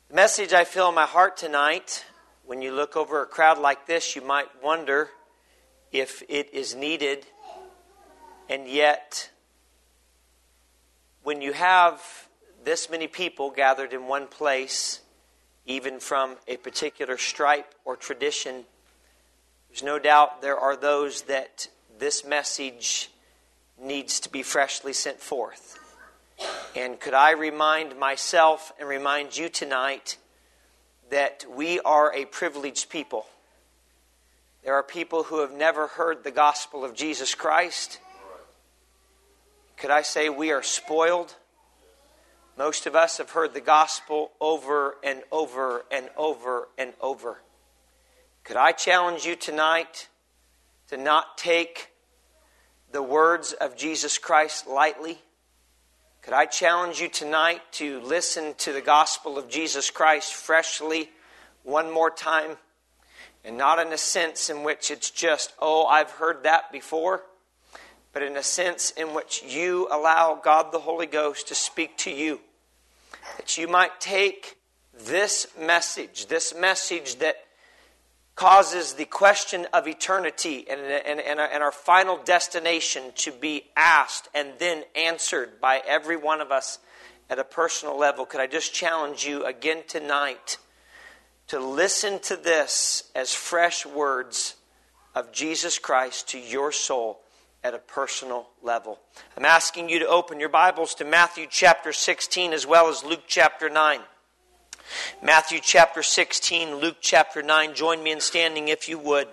The message I feel in my heart tonight, when you look over a crowd like this, you might wonder if it is needed. And yet, when you have this many people gathered in one place, even from a particular stripe or tradition, there's no doubt there are those that this message needs to be freshly sent forth. And could I remind myself and remind you tonight that we are a privileged people. There are people who have never heard the gospel of Jesus Christ. Could I say we are spoiled? Most of us have heard the gospel over and over and over and over. Could I challenge you tonight to not take the words of Jesus Christ lightly? Could I challenge you tonight to listen to the gospel of Jesus Christ freshly one more time? And not in a sense in which it's just, oh, I've heard that before. But in a sense in which you allow God the Holy Ghost to speak to you. That you might take this message that causes the question of eternity and our final destination to be asked and then answered by every one of us at a personal level. Could I just challenge you again tonight to listen to this as fresh words of Jesus Christ to your soul at a personal level. I'm asking you to open your Bibles to Matthew chapter 16 as well as Luke chapter 9. Matthew chapter 16, Luke chapter 9. Join me in standing if you would.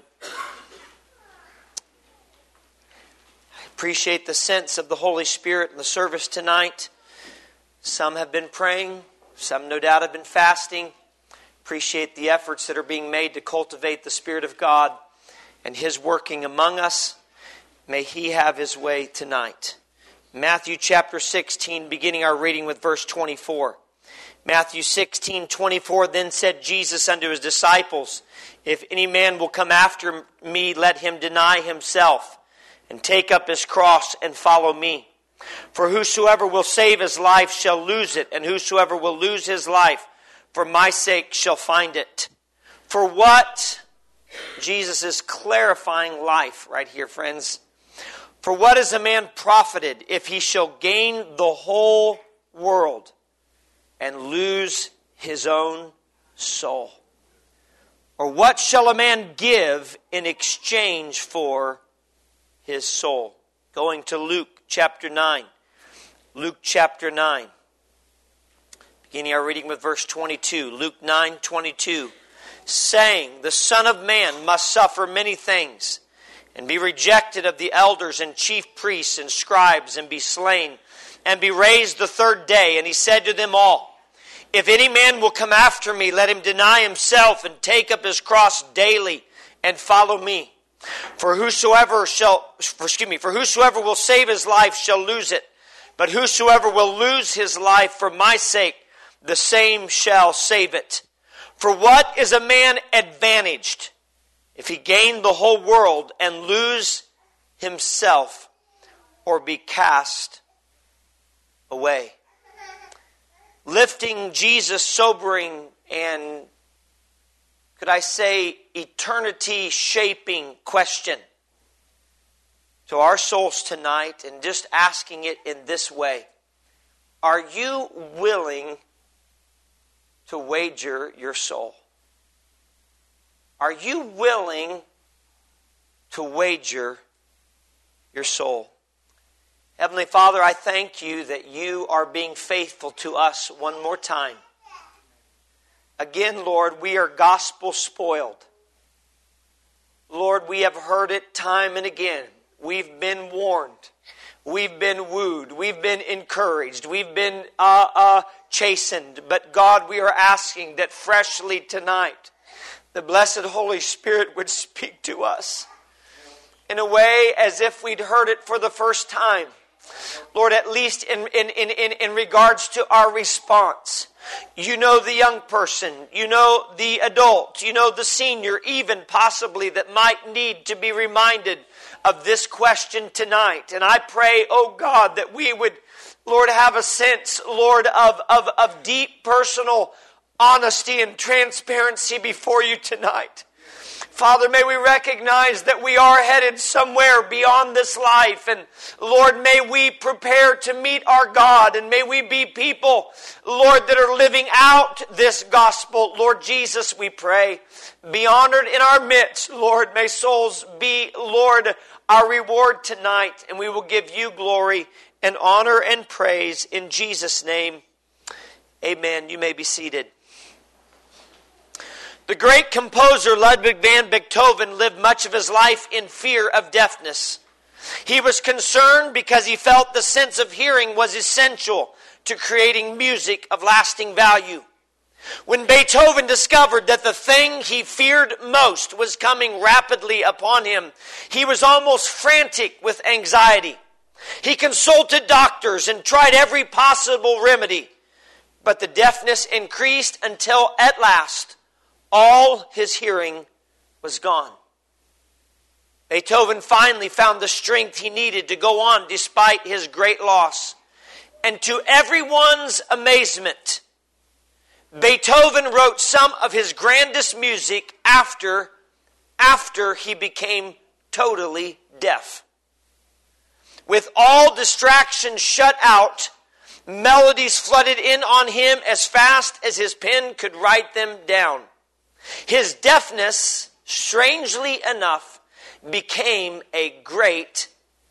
I appreciate the sense of the Holy Spirit in the service tonight. Some have been praying. Some no doubt have been fasting. Appreciate the efforts that are being made to cultivate the Spirit of God and His working among us. May He have His way tonight. Matthew chapter 16, beginning our reading with verse 24. Matthew 16:24, then said Jesus unto His disciples, if any man will come after me, let him deny himself, and take up his cross and follow me. For whosoever will save his life shall lose it, and whosoever will lose his life for my sake shall find it. For what? Jesus is clarifying life right here, friends. For what is a man profited if he shall gain the whole world and lose his own soul? Or what shall a man give in exchange for his soul? Going to Luke chapter 9. Luke chapter 9. Beginning our reading with verse 22. Luke 9:22. Saying, the Son of Man must suffer many things, and be rejected of the elders and chief priests and scribes, and be slain, and be raised the third day. And He said to them all, if any man will come after me, let him deny himself and take up his cross daily and follow me. For whosoever will save his life shall lose it. But whosoever will lose his life for my sake, the same shall save it. For what is a man advantaged if he gain the whole world and lose himself or be cast away? Lifting Jesus' sobering and, could I say, eternity-shaping question to our souls tonight, and just asking it in this way. Are you willing to wager your soul? Are you willing to wager your soul? Heavenly Father, I thank You that You are being faithful to us one more time. Again, Lord, we are gospel spoiled. Lord, we have heard it time and again. We've been warned. We've been wooed. We've been encouraged. We've been chastened. But God, we are asking that freshly tonight, the blessed Holy Spirit would speak to us in a way as if we'd heard it for the first time. Lord, at least in regards to our response. You know the young person. You know the adult. You know the senior, even possibly, that might need to be reminded of this question tonight. And I pray, oh God, that we would, Lord, have a sense, Lord, of deep personal honesty and transparency before you tonight. Father, may we recognize that we are headed somewhere beyond this life. And Lord, may we prepare to meet our God. And may we be people, Lord, that are living out this gospel. Lord Jesus, we pray, be honored in our midst. Lord, may souls be, Lord, our reward tonight. And we will give you glory and honor and praise in Jesus' name. Amen. You may be seated. The great composer Ludwig van Beethoven lived much of his life in fear of deafness. He was concerned because he felt the sense of hearing was essential to creating music of lasting value. When Beethoven discovered that the thing he feared most was coming rapidly upon him, he was almost frantic with anxiety. He consulted doctors and tried every possible remedy, but the deafness increased until at last all his hearing was gone. Beethoven finally found the strength he needed to go on despite his great loss. And to everyone's amazement, Beethoven wrote some of his grandest music after he became totally deaf. With all distractions shut out, melodies flooded in on him as fast as his pen could write them down. His deafness, strangely enough, became a great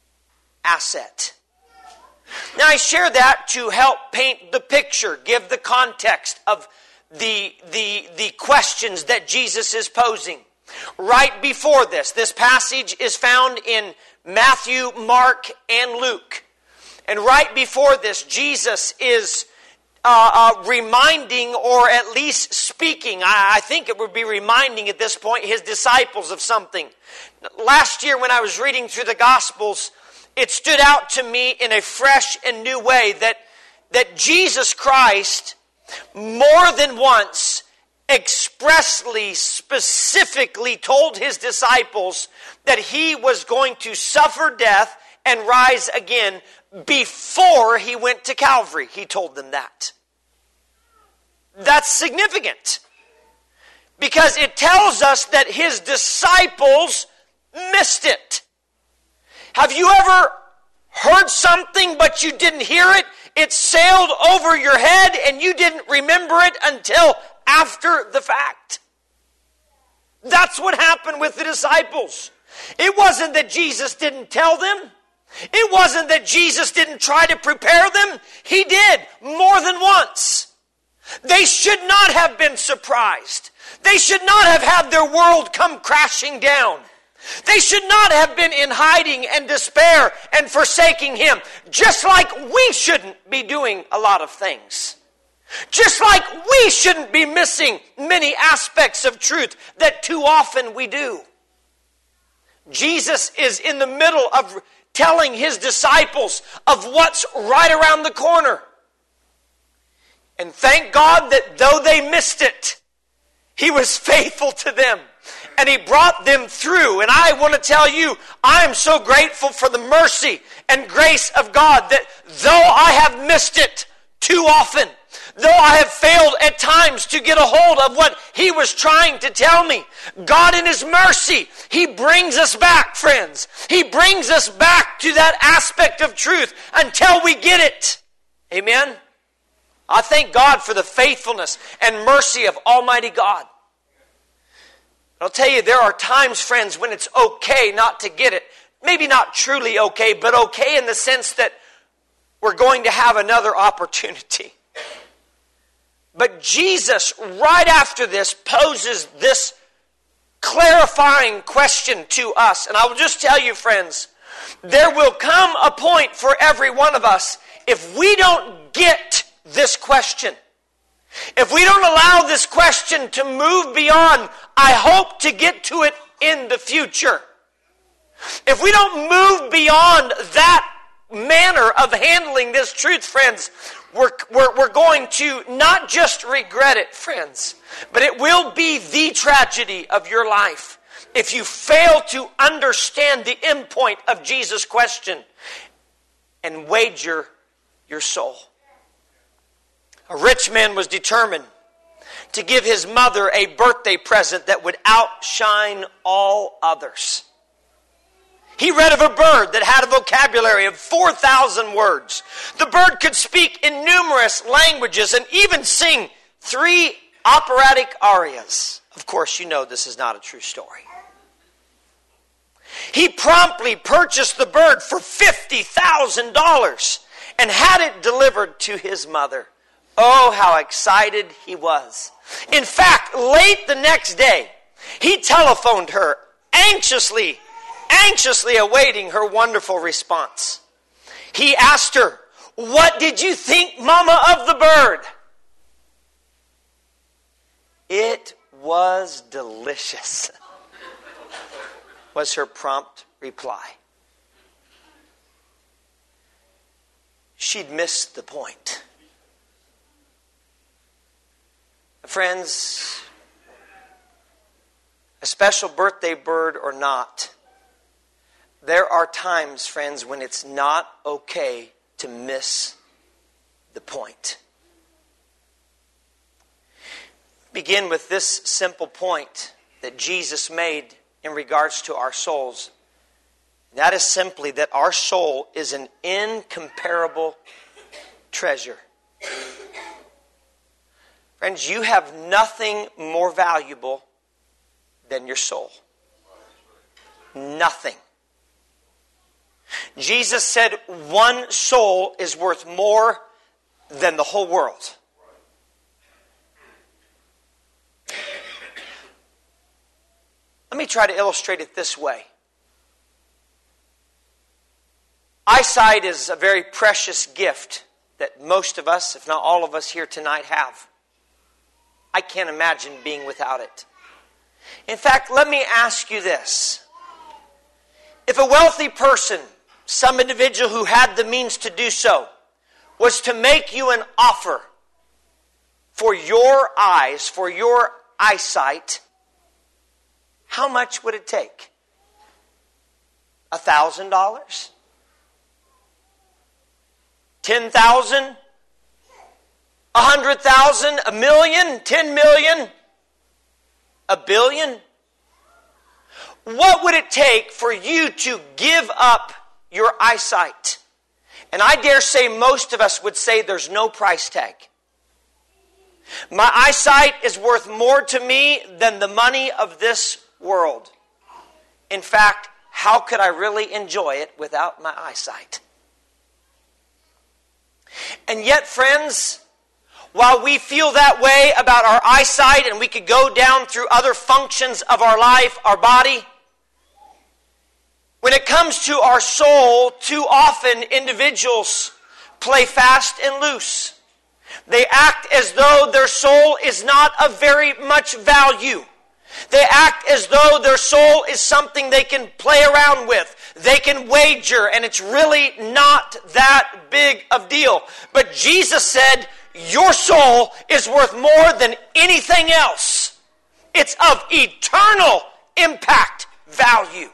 asset. Now I share that to help paint the picture, give the context of the questions that Jesus is posing. Right before this passage is found in Matthew, Mark, and Luke. And right before this, Jesus is reminding, or at least speaking, I think it would be reminding at this point, his disciples of something. Last year when I was reading through the Gospels, it stood out to me in a fresh and new way that Jesus Christ more than once expressly, specifically told his disciples that he was going to suffer death and rise again before he went to Calvary. He told them that. That's significant, because it tells us that his disciples missed it. Have you ever heard something but you didn't hear it? It sailed over your head and you didn't remember it until after the fact. That's what happened with the disciples. It wasn't that Jesus didn't tell them. It wasn't that Jesus didn't try to prepare them. He did, more than once. They should not have been surprised. They should not have had their world come crashing down. They should not have been in hiding and despair and forsaking him, just like we shouldn't be doing a lot of things. Just like we shouldn't be missing many aspects of truth that too often we do. Jesus is in the middle of telling his disciples of what's right around the corner. And thank God that though they missed it, he was faithful to them. And he brought them through. And I want to tell you, I am so grateful for the mercy and grace of God that though I have missed it too often, though I have failed at times to get a hold of what he was trying to tell me, God in his mercy, he brings us back, friends. He brings us back to that aspect of truth until we get it. Amen? I thank God for the faithfulness and mercy of Almighty God. I'll tell you, there are times, friends, when it's okay not to get it. Maybe not truly okay, but okay in the sense that we're going to have another opportunity. But Jesus, right after this, poses this clarifying question to us. And I will just tell you, friends, there will come a point for every one of us, if we don't get this question, if we don't allow this question to move beyond, I hope to get to it in the future. If we don't move beyond that manner of handling this truth, friends, we're going to not just regret it, friends, but it will be the tragedy of your life if you fail to understand the end point of Jesus' question and wager your soul. A rich man was determined to give his mother a birthday present that would outshine all others. He read of a bird that had a vocabulary of 4,000 words. The bird could speak in numerous languages and even sing 3 operatic arias. Of course, you know this is not a true story. He promptly purchased the bird for $50,000 and had it delivered to his mother. Oh, how excited he was. In fact, late the next day, he telephoned her, anxiously awaiting her wonderful response. He asked her, "What did you think, Mama, of the bird?" "It was delicious," was her prompt reply. She'd missed the point. Friends, a special birthday bird or not, there are times, friends, when it's not okay to miss the point. Begin with this simple point that Jesus made in regards to our souls. That is simply that our soul is an incomparable treasure. Friends, you have nothing more valuable than your soul. Nothing. Jesus said one soul is worth more than the whole world. Let me try to illustrate it this way. Eyesight is a very precious gift that most of us, if not all of us here tonight, have. I can't imagine being without it. In fact, let me ask you this. If a wealthy person, some individual who had the means to do so, was to make you an offer for your eyes, for your eyesight, how much would it take? $1,000? 10,000? 100,000? 1 million? 10 million? 1 billion? What would it take for you to give up your eyesight? And I dare say most of us would say there's no price tag. My eyesight is worth more to me than the money of this world. In fact, how could I really enjoy it without my eyesight? And yet, friends, while we feel that way about our eyesight, and we could go down through other functions of our life, our body, when it comes to our soul, too often individuals play fast and loose. They act as though their soul is not of very much value. They act as though their soul is something they can play around with. They can wager, and it's really not that big of a deal. But Jesus said, your soul is worth more than anything else. It's of eternal impact value.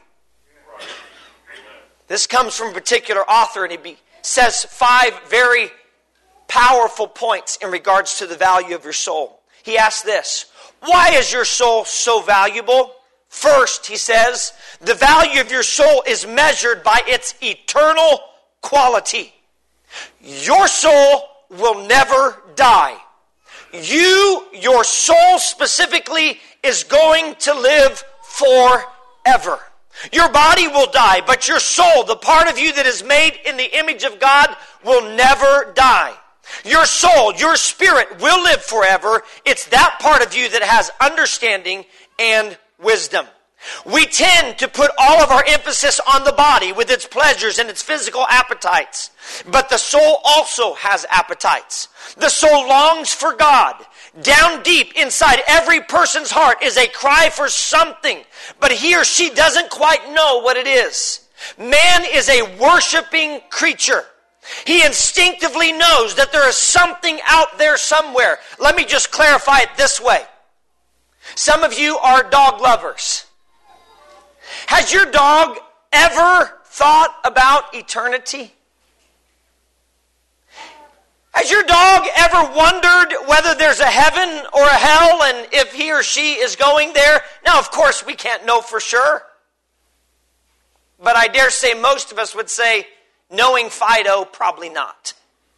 This comes from a particular author, and he says 5 very powerful points in regards to the value of your soul. He asks this: why is your soul so valuable? First, he says, the value of your soul is measured by its eternal quality. Your soul will never die. Your soul specifically, is going to live forever. Your body will die, but your soul, the part of you that is made in the image of God, will never die. Your soul, your spirit will live forever. It's that part of you that has understanding and wisdom. We tend to put all of our emphasis on the body with its pleasures and its physical appetites. But the soul also has appetites. The soul longs for God. Down deep inside every person's heart is a cry for something, but he or she doesn't quite know what it is. Man is a worshiping creature. He instinctively knows that there is something out there somewhere. Let me just clarify it this way. Some of you are dog lovers. Has your dog ever thought about eternity? Has your dog ever wondered whether there's a heaven or a hell and if he or she is going there? Now, of course, we can't know for sure. But I dare say most of us would say, knowing Fido, probably not.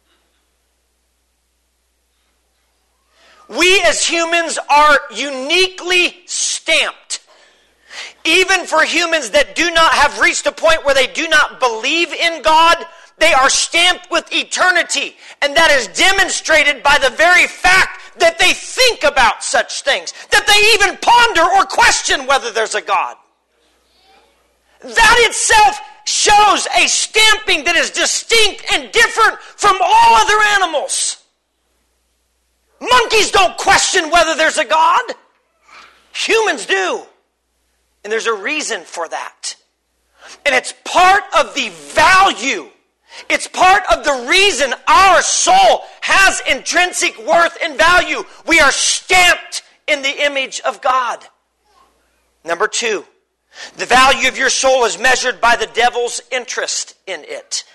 We as humans are uniquely stamped. Even for humans that do not have reached a point where they do not believe in God, they are stamped with eternity. And that is demonstrated by the very fact that they think about such things. That they even ponder or question whether there's a God. That itself shows a stamping that is distinct and different from all other animals. Monkeys don't question whether there's a God. Humans do. And there's a reason for that. And it's part of the value. It's part of the reason our soul has intrinsic worth and value. We are stamped in the image of God. Number 2, the value of your soul is measured by the devil's interest in it.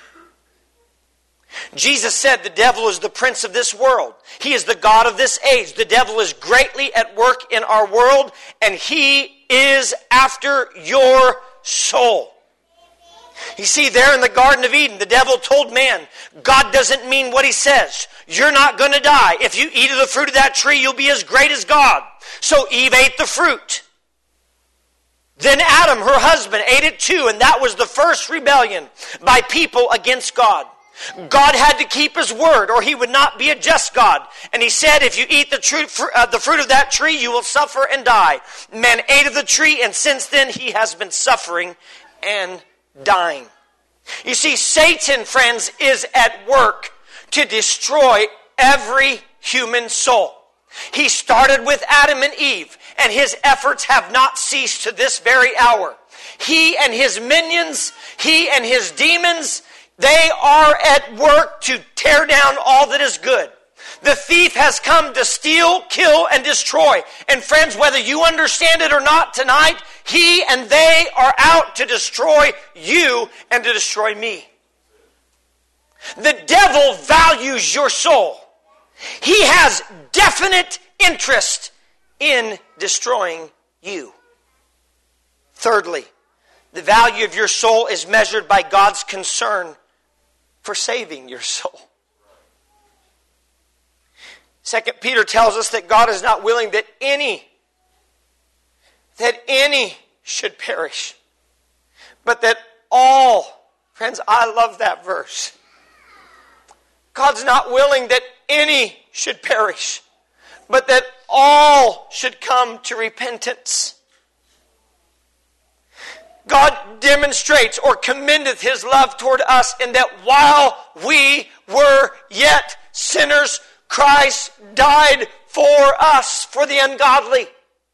Jesus said the devil is the prince of this world. He is the god of this age. The devil is greatly at work in our world, and he is after your soul. You see, there in the Garden of Eden, the devil told man, God doesn't mean what he says. You're not going to die. If you eat of the fruit of that tree, you'll be as great as God. So Eve ate the fruit. Then Adam, her husband, ate it too, and that was the first rebellion by people against God. God had to keep his word, or he would not be a just God. And he said, if you eat the fruit of that tree, you will suffer and die. Man ate of the tree, and since then he has been suffering and dying. You see, Satan, friends, is at work to destroy every human soul. He started with Adam and Eve, and his efforts have not ceased to this very hour. He and his minions, he and his demons, they are at work to tear down all that is good. The thief has come to steal, kill, and destroy. And friends, whether you understand it or not tonight, he and they are out to destroy you and to destroy me. The devil values your soul. He has definite interest in destroying you. Thirdly, the value of your soul is measured by God's concern for saving your soul. 2 Peter tells us that God is not willing that any should perish, but that all, friends, I love that verse. God's not willing that any should perish, but that all should come to repentance. God demonstrates or commendeth his love toward us in that while we were yet sinners, Christ died for us, for the ungodly.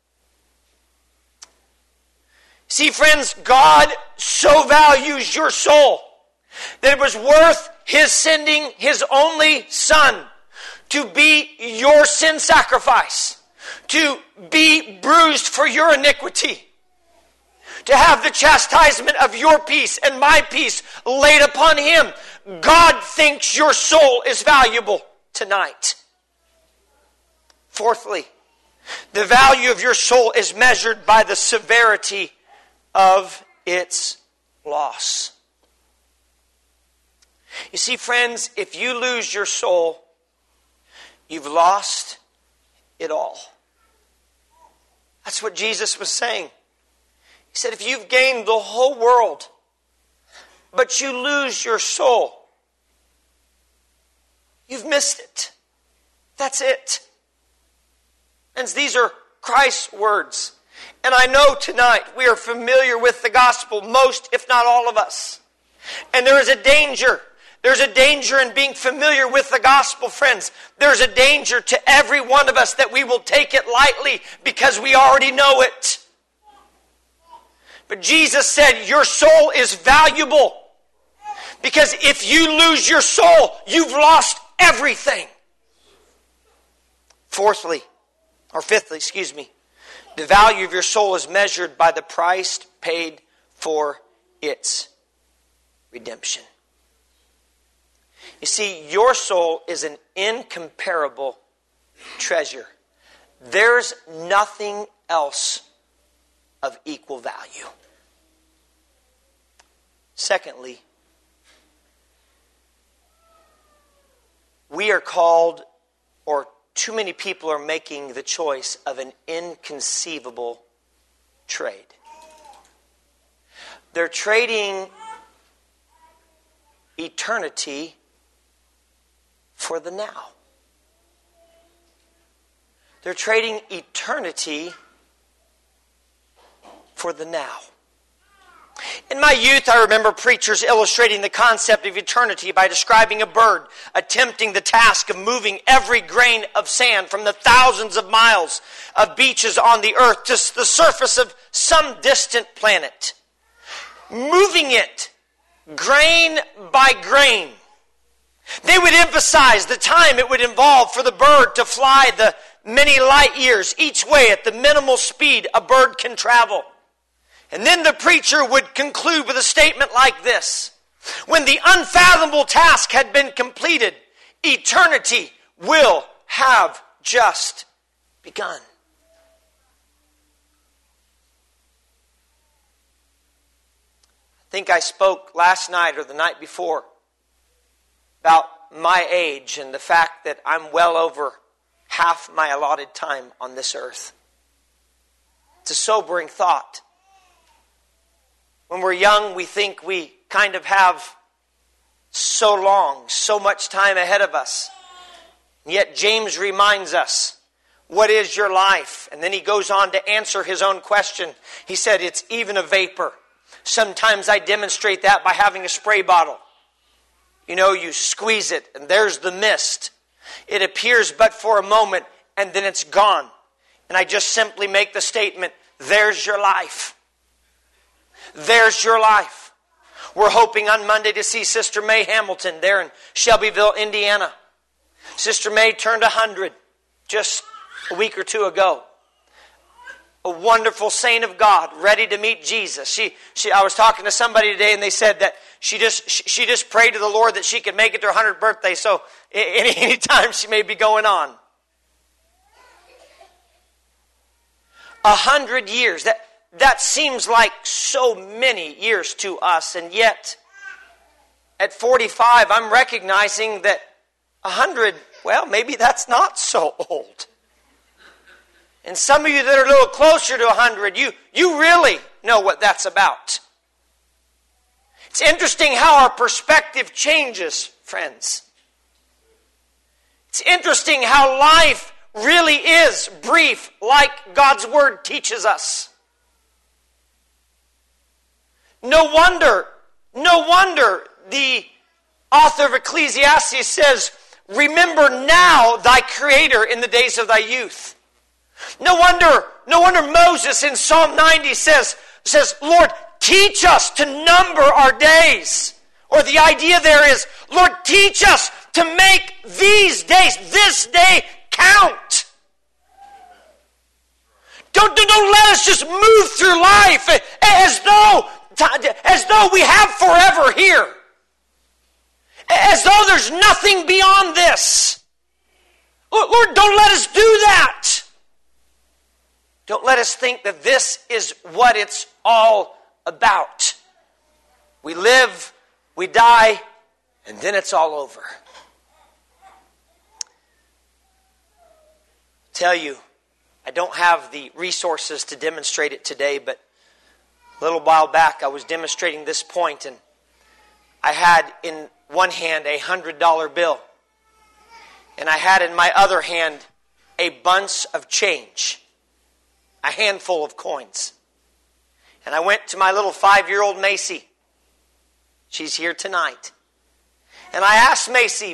See, friends, God so values your soul that it was worth his sending his only Son to be your sin sacrifice, to be bruised for your iniquity, to have the chastisement of your peace and my peace laid upon him. God thinks your soul is valuable tonight. Fourthly, the value of your soul is measured by the severity of its loss. You see, friends, if you lose your soul, you've lost it all. That's what Jesus was saying. He said, if you've gained the whole world, but you lose your soul, you've missed it. That's it. And these are Christ's words. And I know tonight we are familiar with the gospel, most, if not all of us. And there is a danger. There's a danger in being familiar with the gospel, friends. There's a danger to every one of us that we will take it lightly because we already know it. But Jesus said your soul is valuable. Because if you lose your soul, you've lost everything. Fifthly, the value of your soul is measured by the price paid for its redemption. You see, your soul is an incomparable treasure. There's nothing else of equal value. Secondly, we are called, or too many people are making the choice of an inconceivable trade. They're trading eternity for the now. They're trading eternity for the now. In my youth, I remember preachers illustrating the concept of eternity by describing a bird attempting the task of moving every grain of sand from the thousands of miles of beaches on the earth to the surface of some distant planet. Moving it grain by grain. They would emphasize the time it would involve for the bird to fly the many light years each way at the minimal speed a bird can travel. And then the preacher would conclude with a statement like this: when the unfathomable task had been completed, eternity will have just begun. I think I spoke last night or the night before about my age and the fact that I'm well over half my allotted time on this earth. It's a sobering thought. When we're young, we think we kind of have so long, so much time ahead of us. And yet James reminds us, what is your life? And then he goes on to answer his own question. He said, it's even a vapor. Sometimes I demonstrate that by having a spray bottle. You know, you squeeze it and there's the mist. It appears but for a moment and then it's gone. And I just simply make the statement, there's your life. There's your life. We're hoping on Monday to see Sister May Hamilton there in Shelbyville, Indiana. Sister May turned 100 just a week or two ago. A wonderful saint of God, ready to meet Jesus. I was talking to somebody today and they said that she just prayed to the Lord that she could make it to her 100th birthday, so any time she may be going on. 100 years, that seems like so many years to us, and yet at 45 I'm recognizing that 100, well, maybe that's not so old. And some of you that are a little closer to 100, you really know what that's about. It's interesting how our perspective changes, friends. It's interesting how life really is brief, like God's Word teaches us. No wonder the author of Ecclesiastes says, remember now thy Creator in the days of thy youth. No wonder Moses in Psalm 90 says, Lord, teach us to number our days. Or the idea there is, Lord, teach us to make these days, this day, count. Don't let us just move through life as though we have forever here. As though there's nothing beyond this. Lord, don't let us do that. Don't let us think that this is what it's all about. We live, we die, and then it's all over. I tell you, I don't have the resources to demonstrate it today, but a little while back I was demonstrating this point, and I had in one hand a $100 bill, and I had in my other hand a bunch of change. A handful of coins. And I went to my little 5-year-old Macy. She's here tonight. And I asked Macy,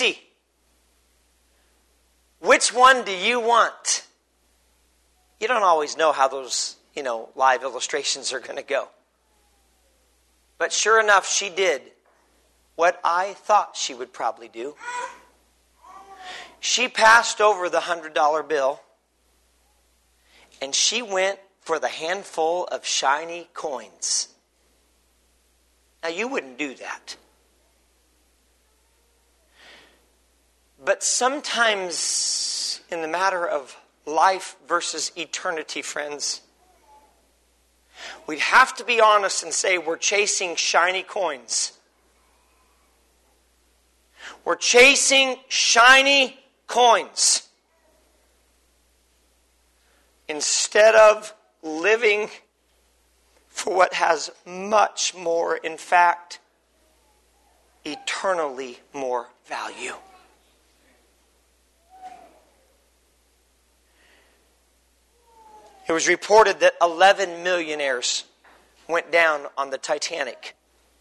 which one do you want? You don't always know how those, live illustrations are going to go. But sure enough, she did what I thought she would probably do. She passed over the $100 bill. And she went for the handful of shiny coins. Now, you wouldn't do that. But sometimes in the matter of life versus eternity, friends, we'd have to be honest and say we're chasing shiny coins. We're chasing shiny coins instead of living for what has much more, in fact, eternally more value. It was reported that 11 millionaires went down on the Titanic.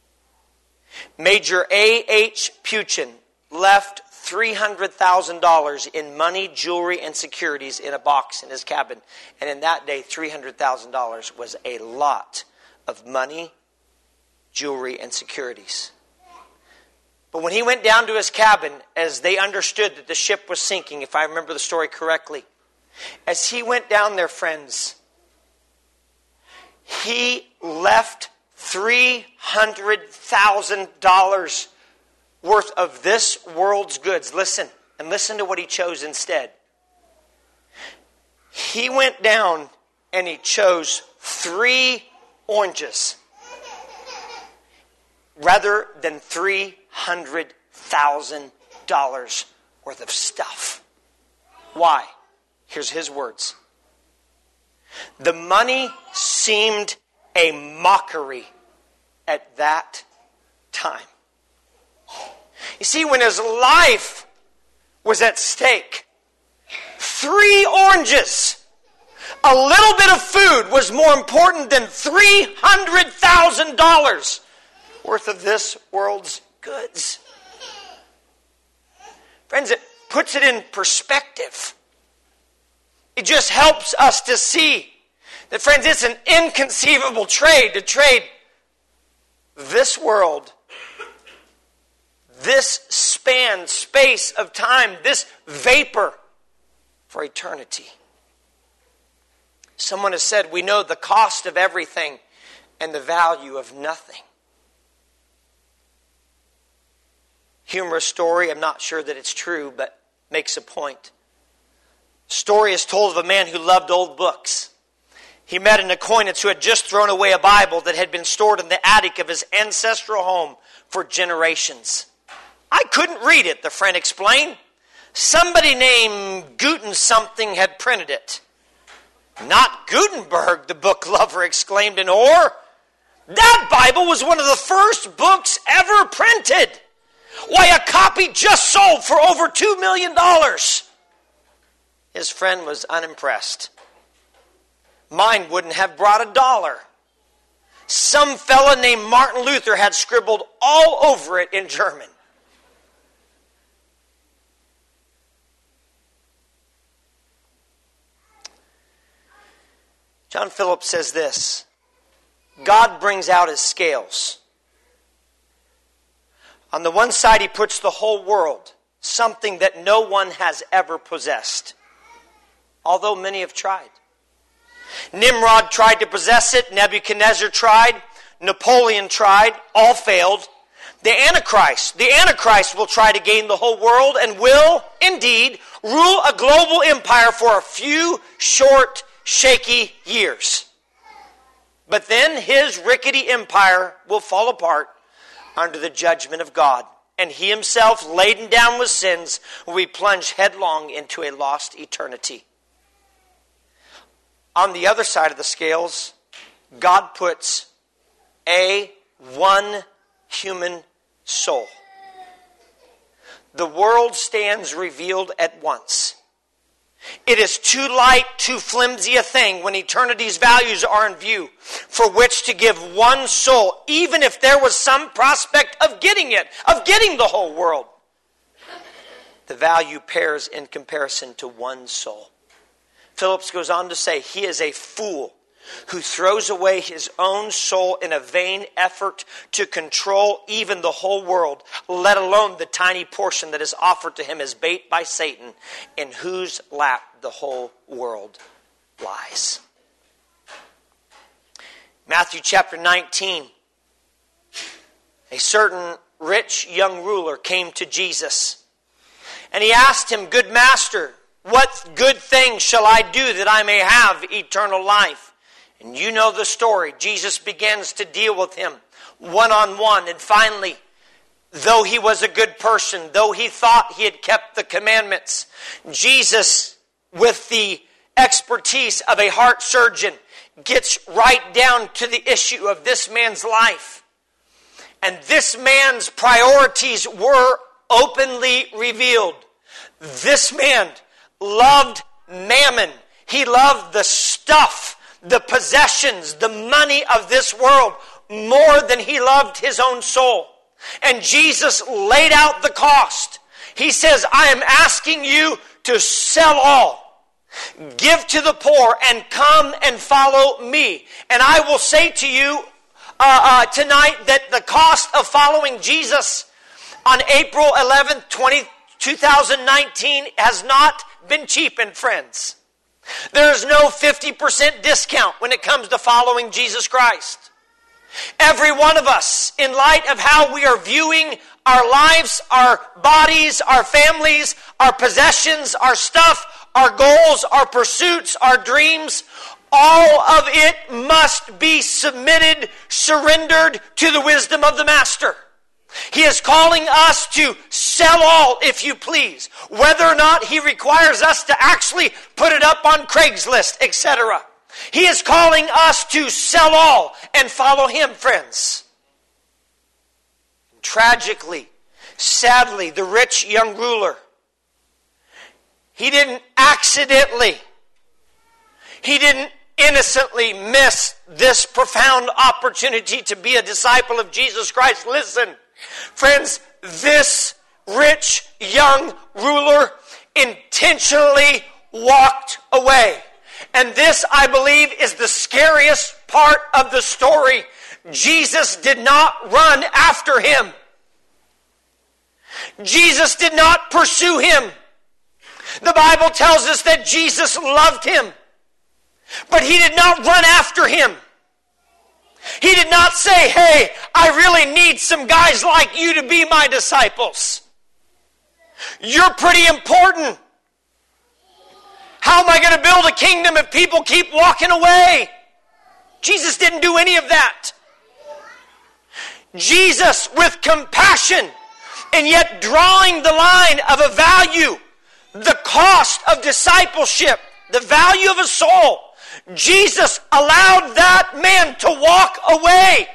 Major A.H. Puchin left $300,000 in money, jewelry, and securities in a box in his cabin. And in that day, $300,000 was a lot of money, jewelry, and securities. But when he went down to his cabin, as they understood that the ship was sinking, if I remember the story correctly, as he went down there, friends, he left $300,000 worth of this world's goods. Listen, and listen to what he chose instead. He went down and he chose 3 oranges rather than $300,000 worth of stuff. Why? Here's his words. The money seemed a mockery at that time. You see, when his life was at stake, 3 oranges, a little bit of food was more important than $300,000 worth of this world's goods. Friends, it puts it in perspective. It just helps us to see that, friends, it's an inconceivable trade to trade this world, this space of time, this vapor for eternity. Someone has said, we know the cost of everything and the value of nothing. Humorous story, I'm not sure that it's true, but makes a point. Story is told of a man who loved old books. He met an acquaintance who had just thrown away a Bible that had been stored in the attic of his ancestral home for generations. I couldn't read it, the friend explained. Somebody named Guten something had printed it. Not Gutenberg, the book lover exclaimed in horror. That Bible was one of the first books ever printed. Why, a copy just sold for over $2 million. His friend was unimpressed. Mine wouldn't have brought $1. Some fella named Martin Luther had scribbled all over it in German. John Phillips says this: God brings out his scales. On the one side, he puts the whole world, something that no one has ever possessed, although many have tried. Nimrod tried to possess it. Nebuchadnezzar tried. Napoleon tried. All failed. The Antichrist will try to gain the whole world and will, indeed, rule a global empire for a few short, shaky years. But then his rickety empire will fall apart under the judgment of God, and he himself, laden down with sins, will be plunged headlong into a lost eternity. On the other side of the scales, God puts one human soul. The world stands revealed at once. It is too light, too flimsy a thing when eternity's values are in view for which to give one soul, even if there was some prospect of getting it, of getting the whole world. The value pales in comparison to one soul. Phillips goes on to say, he is a fool who throws away his own soul in a vain effort to control even the whole world, let alone the tiny portion that is offered to him as bait by Satan, in whose lap the whole world lies. Matthew chapter 19. A certain rich young ruler came to Jesus, And he asked him, "Good master, what good thing shall I do that I may have eternal life?" And you know the story. Jesus begins to deal with him one-on-one. And finally, though he was a good person, though he thought he had kept the commandments, Jesus, with the expertise of a heart surgeon, gets right down to the issue of this man's life. And this man's priorities were openly revealed. This man loved mammon. He loved the stuff, the possessions, the money of this world more than he loved his own soul. And Jesus laid out the cost. He says, "I am asking you to sell all, give to the poor, and come and follow me." And I will say to you tonight that the cost of following Jesus on April 11th, 2019 has not been cheapened, friends. There is no 50% discount when it comes to following Jesus Christ. Every one of us, in light of how we are viewing our lives, our bodies, our families, our possessions, our stuff, our goals, our pursuits, our dreams, all of it must be submitted, surrendered to the wisdom of the Master. He is calling us to sell all, if you please, whether or not he requires us to actually put it up on Craigslist, etc. He is calling us to sell all and follow him, friends. Tragically, sadly, the rich young ruler, he didn't innocently miss this profound opportunity to be a disciple of Jesus Christ. Listen, friends, this rich young ruler intentionally walked away. And this, I believe, is the scariest part of the story. Jesus did not run after him. Jesus did not pursue him. The Bible tells us that Jesus loved him, but he did not run after him. He did not say, "Hey, I really need some guys like you to be my disciples. You're pretty important. How am I going to build a kingdom if people keep walking away?" Jesus didn't do any of that. Jesus, with compassion and yet drawing the line of a value, the cost of discipleship, the value of a soul, Jesus allowed that man to walk away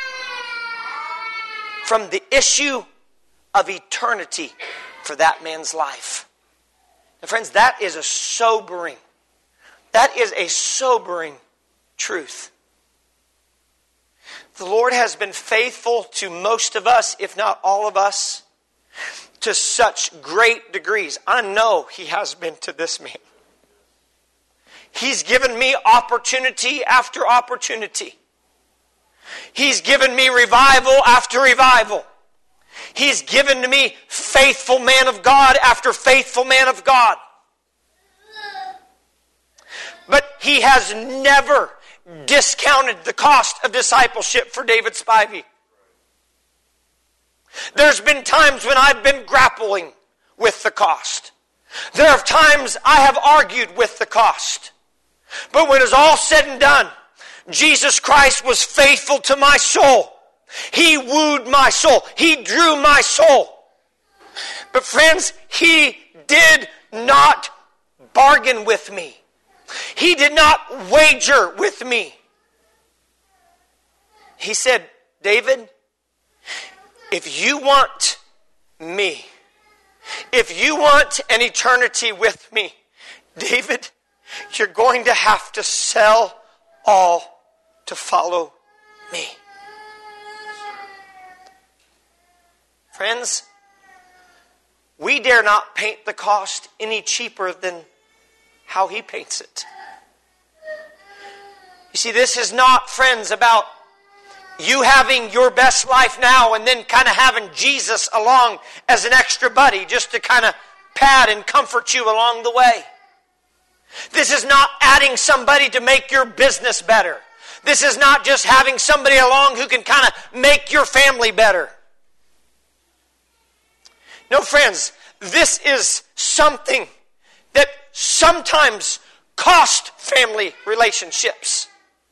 from the issue of eternity for that man's life. And friends, that is a sobering truth. The Lord has been faithful to most of us, if not all of us, to such great degrees. I know he has been to this man. He's given me opportunity after opportunity. He's given me revival after revival. He's given to me faithful man of God after faithful man of God. But he has never discounted the cost of discipleship for David Spivey. There's been times when I've been grappling with the cost. There are times I have argued with the cost. But when it's all said and done, Jesus Christ was faithful to my soul. He wooed my soul. He drew my soul. But friends, he did not bargain with me. He did not wager with me. He said, "David, if you want me, if you want an eternity with me, David, you're going to have to sell all to follow me." Friends, we dare not paint the cost any cheaper than how he paints it. You see, this is not, friends, about you having your best life now and then kind of having Jesus along as an extra buddy just to kind of pad and comfort you along the way. This is not adding somebody to make your business better. This is not just having somebody along who can kind of make your family better. No, friends, this is something that sometimes cost family relationships.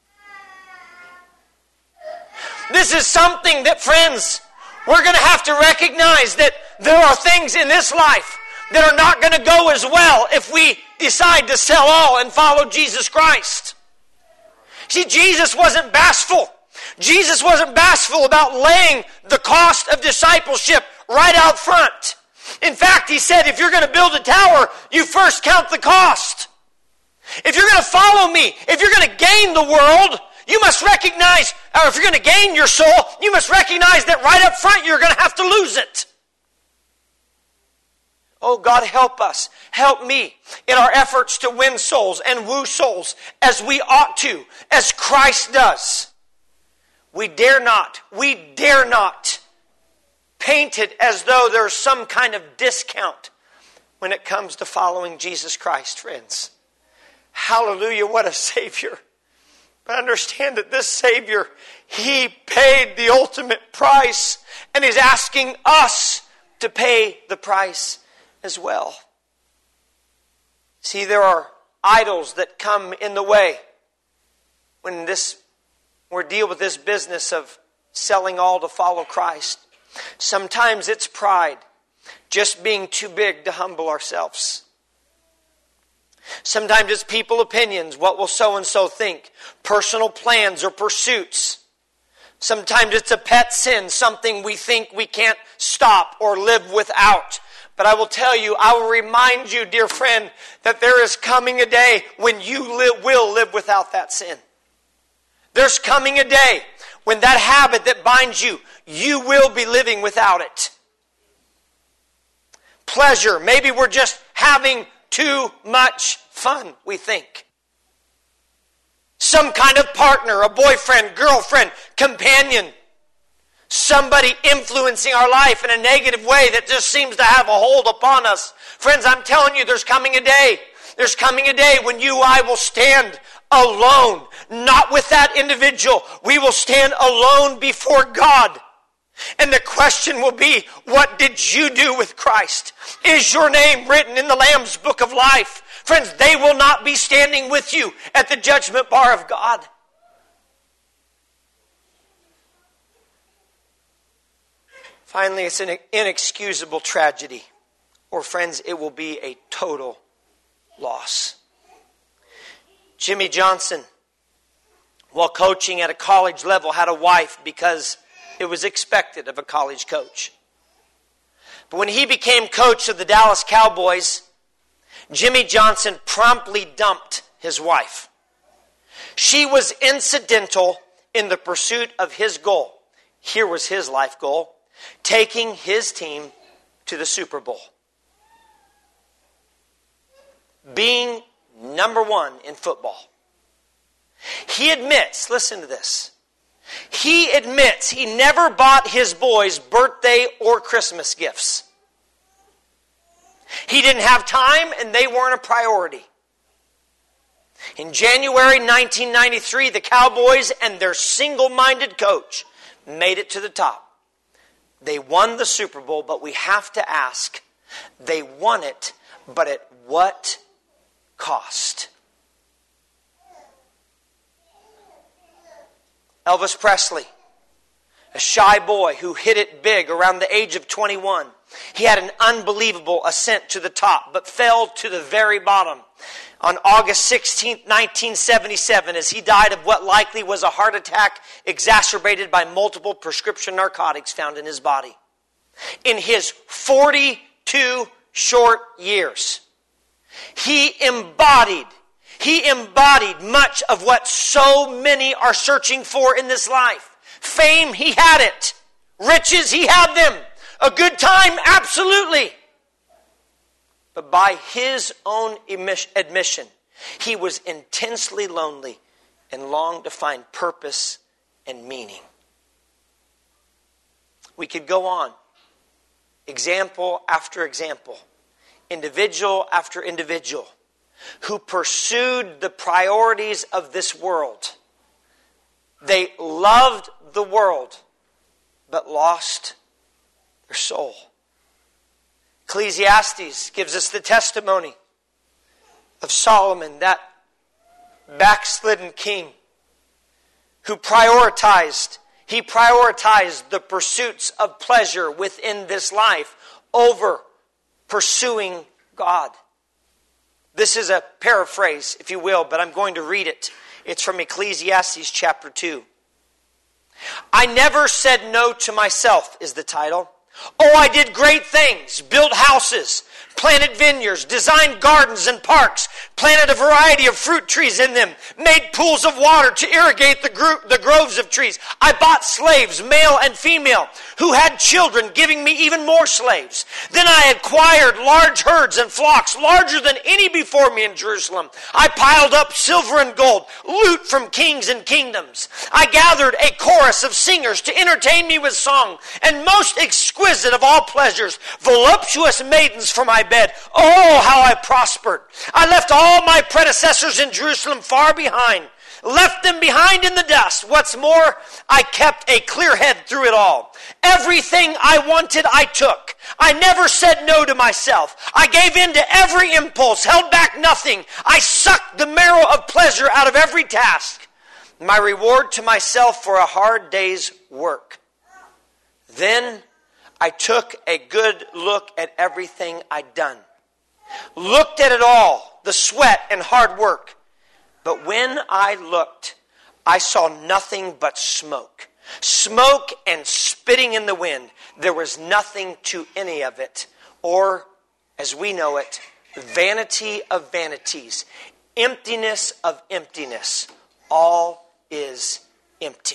This is something that, friends, we're going to have to recognize that there are things in this life that are not going to go as well if we decide to sell all and follow Jesus Christ. See, Jesus wasn't bashful. Jesus wasn't bashful about laying the cost of discipleship right out front. In fact, he said, if you're going to build a tower, you first count the cost. If you're going to follow me, if you're going to gain the world, you must recognize, or if you're going to gain your soul, you must recognize that right up front you're going to have to lose it. Oh, God, help us. Help me in our efforts to win souls and woo souls as we ought to, as Christ does. We dare not paint it as though there's some kind of discount when it comes to following Jesus Christ, friends. Hallelujah, what a Savior. But understand that this Savior, He paid the ultimate price, and He's asking us to pay the price as well. See, there are idols that come in the way when we deal with this business of selling all to follow Christ. Sometimes it's pride, just being too big to humble ourselves. Sometimes it's people opinions, what will so-and-so think, personal plans or pursuits. Sometimes it's a pet sin, something we think we can't stop or live without. But I will tell you, I will remind you, dear friend, that there is coming a day when you will live without that sin. There's coming a day when that habit that binds you, you will be living without it. Pleasure, maybe we're just having too much fun, we think. Some kind of partner, a boyfriend, girlfriend, companion. Somebody influencing our life in a negative way that just seems to have a hold upon us. Friends, I'm telling you, there's coming a day. There's coming a day when you and I will stand alone. Not with that individual. We will stand alone before God. And the question will be, what did you do with Christ? Is your name written in the Lamb's book of life? Friends, they will not be standing with you at the judgment bar of God. Finally, it's an inexcusable tragedy. Or friends, it will be a total loss. Jimmy Johnson, while coaching at a college level, had a wife because it was expected of a college coach. But when he became coach of the Dallas Cowboys, Jimmy Johnson promptly dumped his wife. She was incidental in the pursuit of his goal. Here was his life goal: taking his team to the Super Bowl. Being number one in football. He admits, listen to this, he admits he never bought his boys birthday or Christmas gifts. He didn't have time and they weren't a priority. In January 1993, the Cowboys and their single-minded coach made it to the top. They won the Super Bowl, but we have to ask, they won it, but at what cost? Elvis Presley, a shy boy who hit it big around the age of 21. He had an unbelievable ascent to the top, but fell to the very bottom on August 16, 1977, as he died of what likely was a heart attack exacerbated by multiple prescription narcotics found in his body. In his 42 short years, he embodied much of what so many are searching for in this life. Fame, he had it. Riches, he had them. A good time, absolutely. But by his own admission, he was intensely lonely and longed to find purpose and meaning. We could go on. Example after example. Individual after individual. Who pursued the priorities of this world. They loved the world, but lost their soul. Ecclesiastes gives us the testimony of Solomon, that backslidden king who prioritized the pursuits of pleasure within this life over pursuing God. This is a paraphrase, if you will, but I'm going to read it. It's from Ecclesiastes chapter 2. I never said no to myself is the title. Oh, I did great things, built houses, planted vineyards, designed gardens and parks, planted a variety of fruit trees in them, made pools of water to irrigate the groves of trees. I bought slaves, male and female, who had children, giving me even more slaves. Then I acquired large herds and flocks, larger than any before me in Jerusalem. I piled up silver and gold, loot from kings and kingdoms. I gathered a chorus of singers to entertain me with song, and most exquisite of all pleasures, voluptuous maidens for my bed. Oh, how I prospered. I left all my predecessors in Jerusalem far behind, left them behind in the dust. What's more, I kept a clear head through it all. Everything I wanted, I took. I never said no to myself. I gave in to every impulse, held back nothing. I sucked the marrow of pleasure out of every task. My reward to myself for a hard day's work. Then I took a good look at everything I'd done. Looked at it all, the sweat and hard work. But when I looked, I saw nothing but smoke. Smoke and spitting in the wind. There was nothing to any of it. Or, as we know it, vanity of vanities. Emptiness of emptiness. All is empty.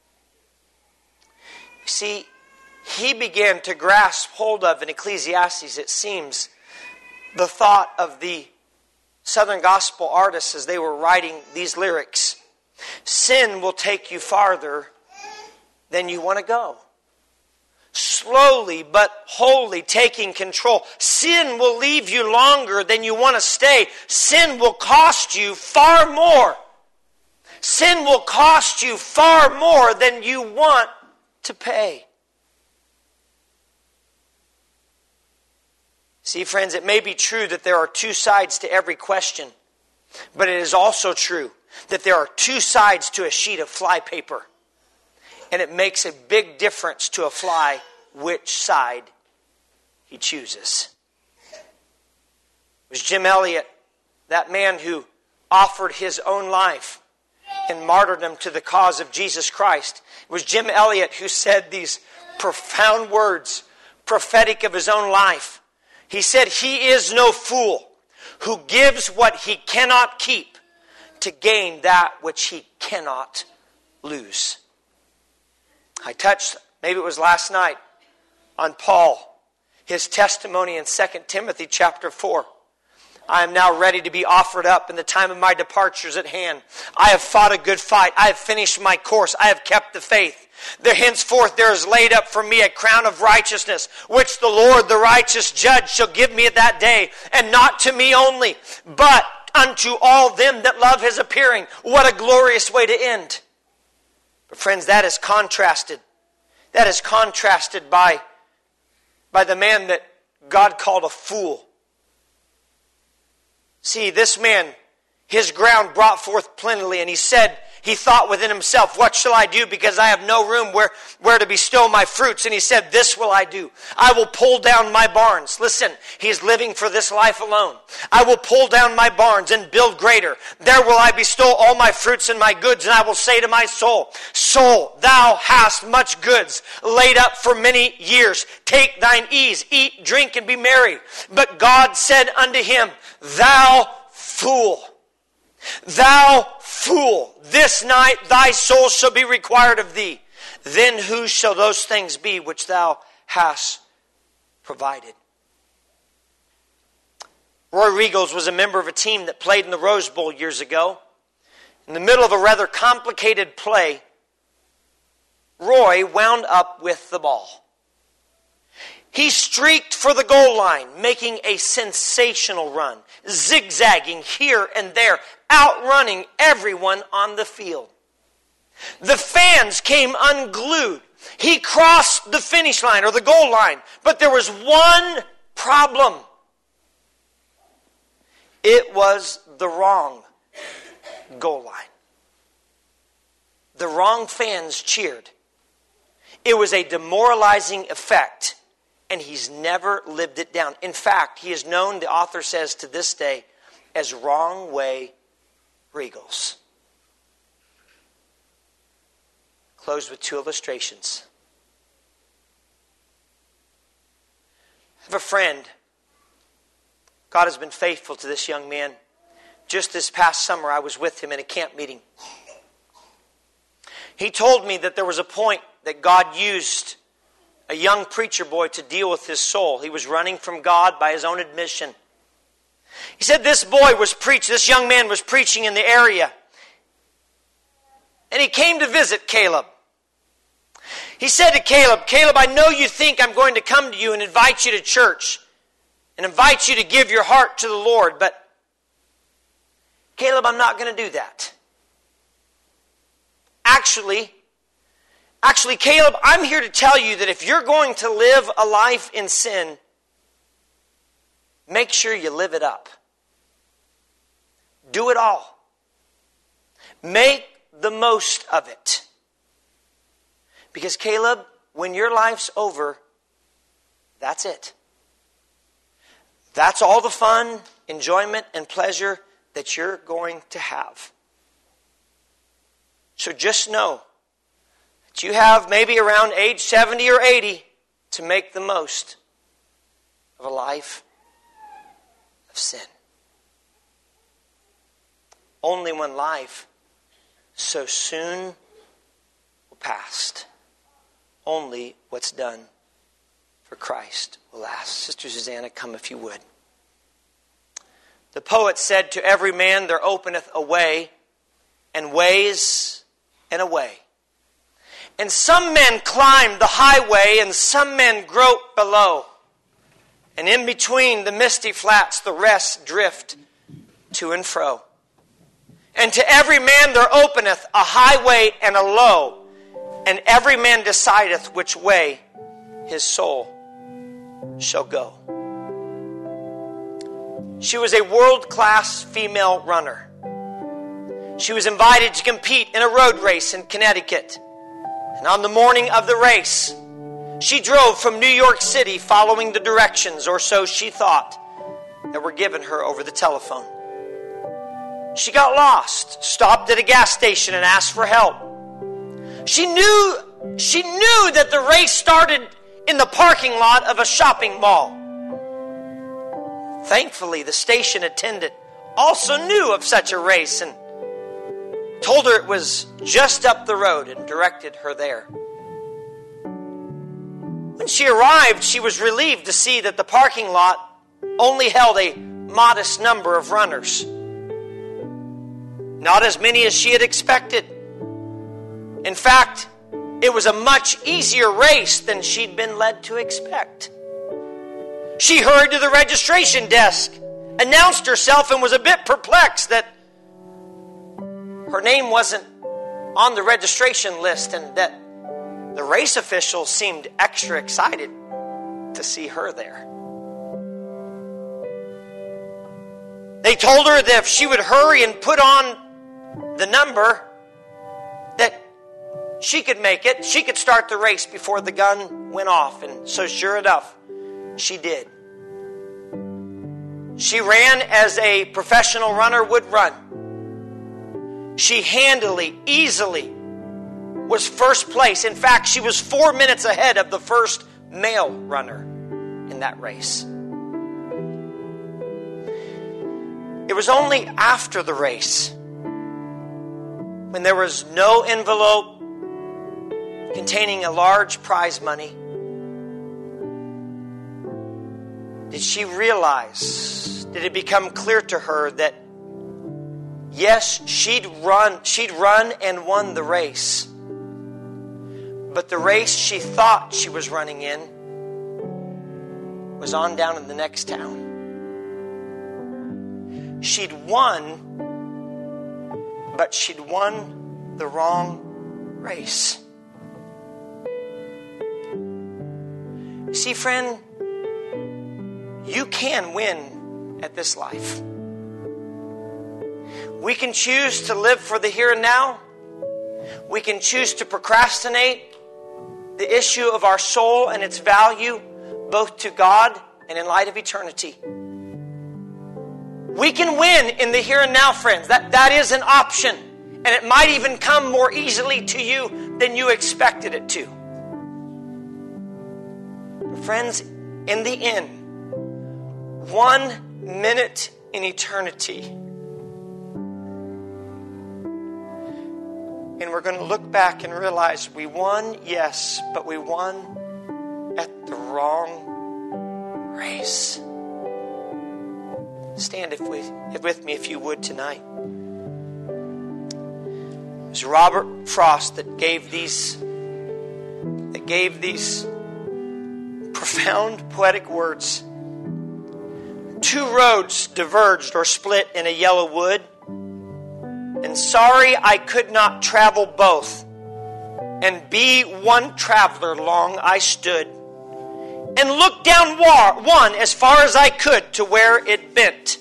You see, he began to grasp hold of in Ecclesiastes, it seems, the thought of the Southern Gospel artists as they were writing these lyrics. Sin will take you farther than you want to go. Slowly but wholly taking control. Sin will leave you longer than you want to stay. Sin will cost you far more. Sin will cost you far more than you want to pay. See, friends, it may be true that there are two sides to every question, but it is also true that there are two sides to a sheet of fly paper. And it makes a big difference to a fly which side he chooses. It was Jim Elliot, that man who offered his own life in martyrdom to the cause of Jesus Christ. It was Jim Elliot who said these profound words, prophetic of his own life. He said, "He is no fool who gives what he cannot keep to gain that which he cannot lose." I touched, maybe it was last night, on Paul, his testimony in 2 Timothy chapter 4. I am now ready to be offered up, and the time of my departure is at hand. I have fought a good fight. I have finished my course. I have kept the faith. Henceforth there is laid up for me a crown of righteousness, which the Lord, the righteous judge, shall give me at that day, and not to me only, but unto all them that love his appearing. What a glorious way to end. But friends, that is contrasted. That is contrasted by the man that God called a fool. See, this man, his ground brought forth plentifully, and he thought within himself, what shall I do? Because I have no room where to bestow my fruits. And he said, this will I do. I will pull down my barns. Listen, he's living for this life alone. I will pull down my barns and build greater. There will I bestow all my fruits and my goods. And I will say to my soul, soul, thou hast much goods laid up for many years. Take thine ease, eat, drink, and be merry. But God said unto him, thou fool, this night thy soul shall be required of thee. Then whose shall those things be which thou hast provided? Roy Riegels was a member of a team that played in the Rose Bowl years ago. In the middle of a rather complicated play, Roy wound up with the ball. He streaked for the goal line, making a sensational run, zigzagging here and there, outrunning everyone on the field. The fans came unglued. He crossed the finish line or the goal line, but there was one problem. It was the wrong goal line. The wrong fans cheered. It was a demoralizing effect, and he's never lived it down. In fact, he is known, the author says to this day, as wrong way Riegels. Close with two illustrations. I have a friend. God has been faithful to this young man. Just this past summer, I was with him in a camp meeting. He told me that there was a point that God used a young preacher boy to deal with his soul. He was running from God by his own admission. He said this young man was preaching in the area. And he came to visit Caleb. He said to Caleb, I know you think I'm going to come to you and invite you to church and invite you to give your heart to the Lord, but Caleb, I'm not going to do that. Actually, Caleb, I'm here to tell you that if you're going to live a life in sin, make sure you live it up. Do it all. Make the most of it. Because Caleb, when your life's over, that's it. That's all the fun, enjoyment, and pleasure that you're going to have. So just know that you have maybe around age 70 or 80 to make the most of a life of sin. Only one life so soon will pass. Only what's done for Christ will last. Sister Susanna, come if you would. The poet said, to every man there openeth a way, and ways and a way. And some men climb the highway, and some men grope below. And in between the misty flats, the rest drift to and fro. And to every man there openeth a highway and a low, and every man decideth which way his soul shall go. She was a world-class female runner. She was invited to compete in a road race in Connecticut. And on the morning of the race, she drove from New York City following the directions, or so she thought, that were given her over the telephone. She got lost, stopped at a gas station and asked for help. She knew that the race started in the parking lot of a shopping mall. Thankfully, the station attendant also knew of such a race and told her it was just up the road and directed her there. When she arrived, she was relieved to see that the parking lot only held a modest number of runners. Not as many as she had expected. In fact, it was a much easier race than she'd been led to expect. She hurried to the registration desk, announced herself, and was a bit perplexed that her name wasn't on the registration list and that the race officials seemed extra excited to see her there. They told her that if she would hurry and put on the number, that she could make it. She could start the race before the gun went off. And so sure enough, she did. She ran as a professional runner would run. She handily, easily was first place. In fact, she was 4 minutes ahead of the first male runner in that race. It was only after the race, when there was no envelope containing a large prize money, did she realize, did it become clear to her that yes, she'd run and won the race, but the race she thought she was running in was on down in the next town. She'd won, but she'd won the wrong race. See, friend, you can win at this life. We can choose to live for the here and now. We can choose to procrastinate the issue of our soul and its value, both to God and in light of eternity. We can win in the here and now, friends. That is an option. And it might even come more easily to you than you expected it to. But friends, in the end, 1 minute in eternity, and we're going to look back and realize we won, yes, but we won at the wrong race. Stand with me if you would tonight. It was Robert Frost that gave these profound poetic words. 2 roads diverged or split in a yellow wood, and sorry I could not travel both, and be one traveler long I stood, and looked down one as far as I could to where it bent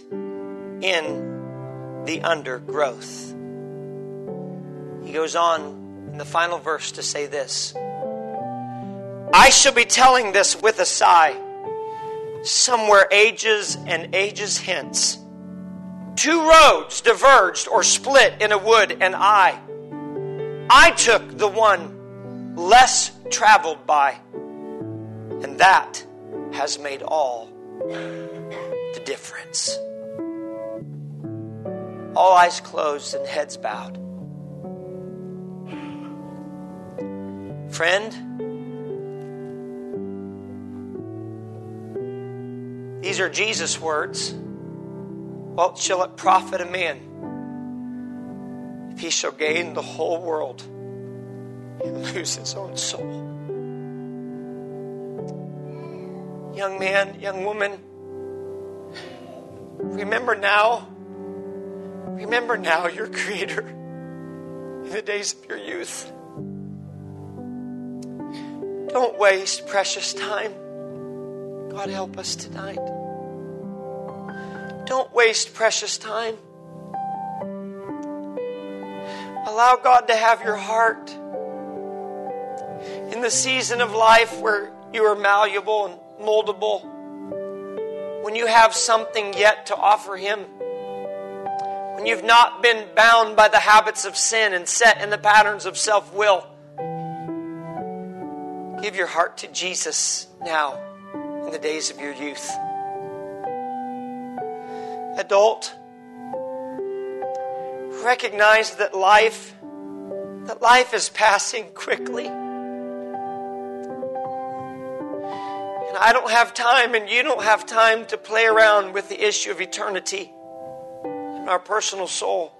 in the undergrowth. He goes on in the final verse to say this: I shall be telling this with a sigh, somewhere ages and ages hence. 2 roads diverged or split in a wood, and I took the one less traveled by, and that has made all the difference. All eyes closed and heads bowed. Friend, these are Jesus' words. What shall it profit a man if he shall gain the whole world and lose his own soul? Young man, young woman, remember now your Creator in the days of your youth. Don't waste precious time. God help us tonight. Don't waste precious time. Allow God to have your heart. In the season of life where you are malleable and moldable, when you have something yet to offer Him, when you've not been bound by the habits of sin and set in the patterns of self-will, give your heart to Jesus now in the days of your youth. Adult, recognize that life is passing quickly. And I don't have time, and you don't have time to play around with the issue of eternity in our personal soul.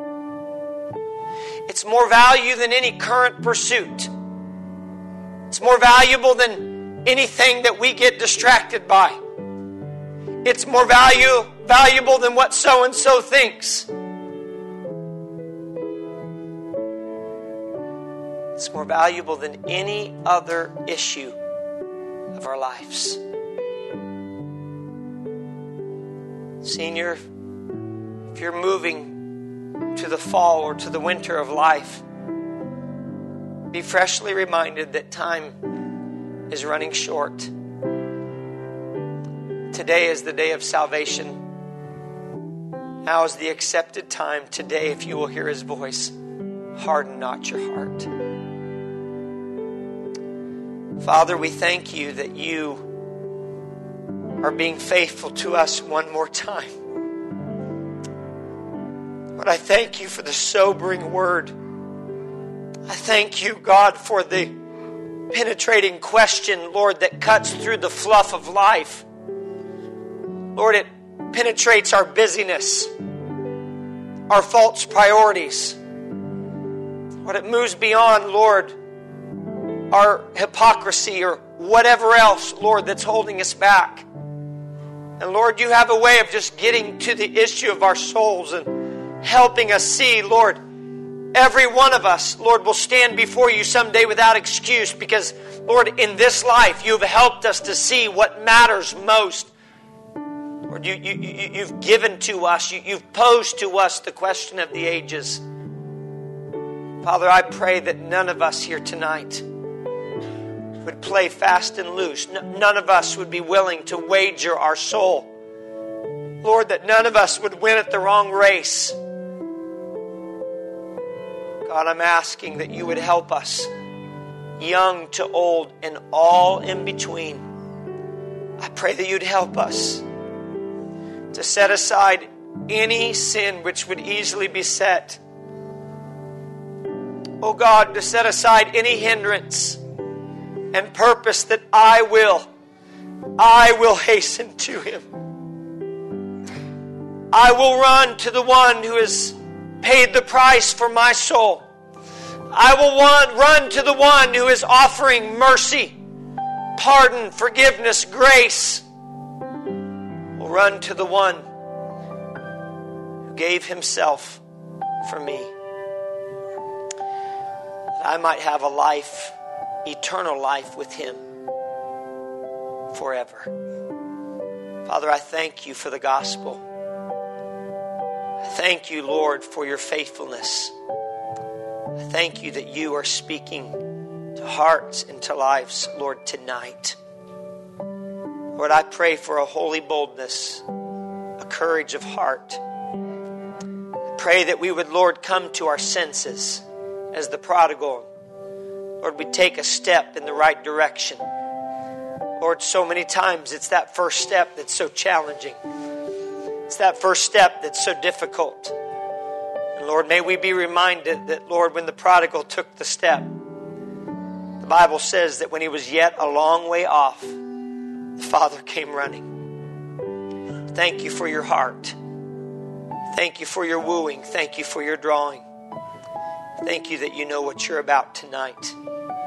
It's more value than any current pursuit. It's more valuable than anything that we get distracted by. It's more valuable than what so-and-so thinks. It's more valuable than any other issue of our lives. Senior, if you're moving to the fall or to the winter of life, be freshly reminded that time is running short. Today is the day of salvation. Now is the accepted time. Today, if you will hear His voice, harden not your heart. Father, we thank You that You are being faithful to us one more time. Lord, I thank You for the sobering word. I thank You, God, for the penetrating question, Lord, that cuts through the fluff of life. Lord, it penetrates our busyness, our false priorities. Lord, it moves beyond, Lord, our hypocrisy or whatever else, Lord, that's holding us back. And Lord, You have a way of just getting to the issue of our souls and helping us see, Lord, every one of us, Lord, will stand before You someday without excuse because, Lord, in this life, You've helped us to see what matters most Lord, you've given to us, you've posed to us the question of the ages. Father, I pray that none of us here tonight would play fast and loose. None of us would be willing to wager our soul. Lord, that none of us would win at the wrong race. God, I'm asking that you would help us, young to old and all in between. I pray that you'd help us to set aside any sin which would easily beset. Oh God, to set aside any hindrance and purpose that I will hasten to Him. I will run to the one who has paid the price for my soul. I will run to the one who is offering mercy, pardon, forgiveness, grace. Will run to the one who gave Himself for me, that I might have a life, eternal life with Him forever. Father, I thank you for the gospel. I thank you, Lord, for your faithfulness. I thank you that you are speaking to hearts and to lives, Lord, tonight. Lord, I pray for a holy boldness, a courage of heart. I pray that we would, Lord, come to our senses as the prodigal. Lord, we take a step in the right direction. Lord, so many times it's that first step that's so challenging. It's that first step that's so difficult. And Lord, may we be reminded that, Lord, when the prodigal took the step, the Bible says that when he was yet a long way off, the Father came running. Thank you for your heart. Thank you for your wooing. Thank you for your drawing. Thank you that you know what you're about tonight.